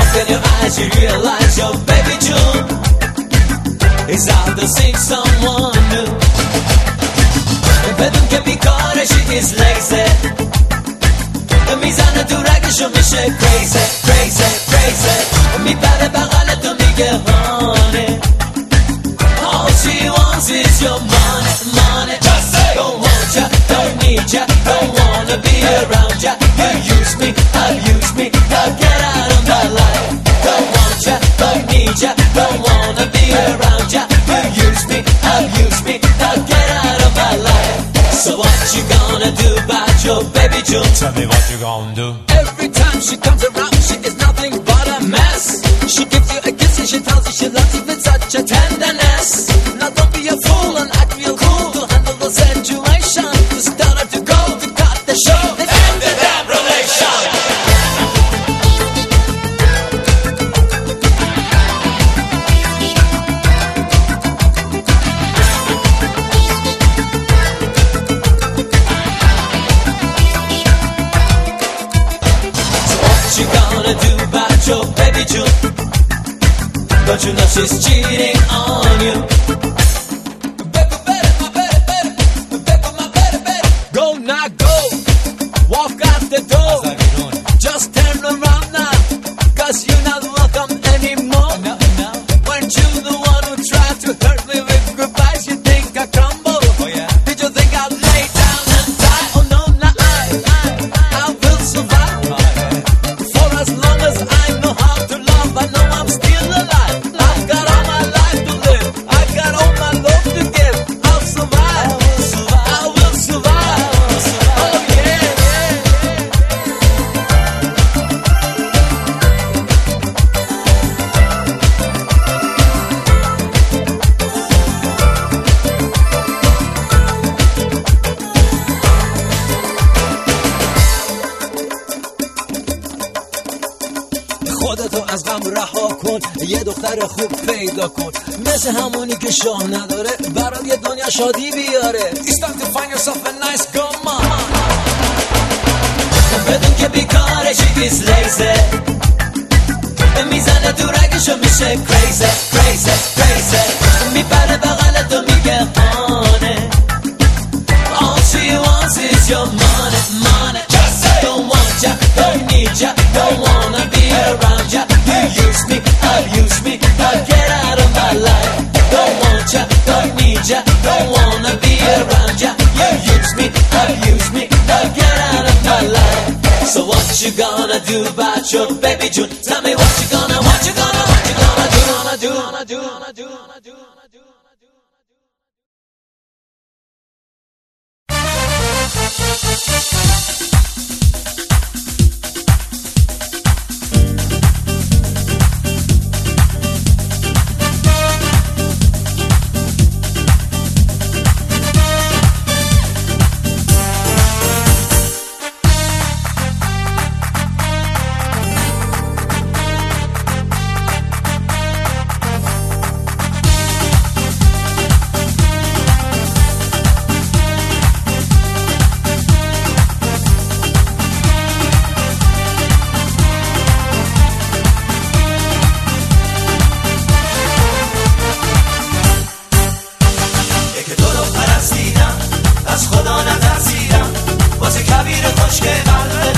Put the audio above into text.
can you actually realize your baby June is out to see someone new? بدون که بیکاره she is lazy میزنه تو رگشو میشه crazy crazy crazy میبره بغل تو میگه honey all she wants is your money money just say don't want ya don't need ya don't wanna be around ya you use me abuse me now get out of my life don't want ya don't need ya don't wanna be around ya you use me abuse me now get out of my life so what you gonna do about your baby June? Tell me what you gonna do. Every time she comes around, she is nothing but a mess. She gives you a kiss and she tells you she loves you with such a tenderness. Now don't be a fool and act real cool to handle the situation. Just tell her to go, to cut the show, and end the damn relation. What you gonna do about your baby June? Don't you know she's cheating on you? Go now, go. Walk out the door. Just turn around now, cause you're not welcome anymore. Weren't you the one who tried to hurt me with goodbyes? You think I crumble? Did you think I'd lay down and die? Oh no, not I will survive. For as long as I know how to love, I know I'm still alive. I've got all my life to live. I've got all my love to give. I'll survive. I will survive. Oh yeah, yeah. خودتو از غم رها کن یه دختر خوب پیدا کن مثل همونی که شاه نداره برات یه دنیا شادی بیاره It's time to find yourself a nice girl mama بدون که بیکاره she is lazy میزنه تو رگشو میشه crazy crazy crazy میبره بغل تو میگه honey all she wants is your money money just say don't want ya don't need ya don't wanna be around ya you use me abuse me now get out of my life don't want ya don't need ya don't wanna be around ya you use me abuse me now get out of my life so what you gonna do about your baby June tell me what you gonna do از خدا نترسیدم واسه کبیر خشک قلبت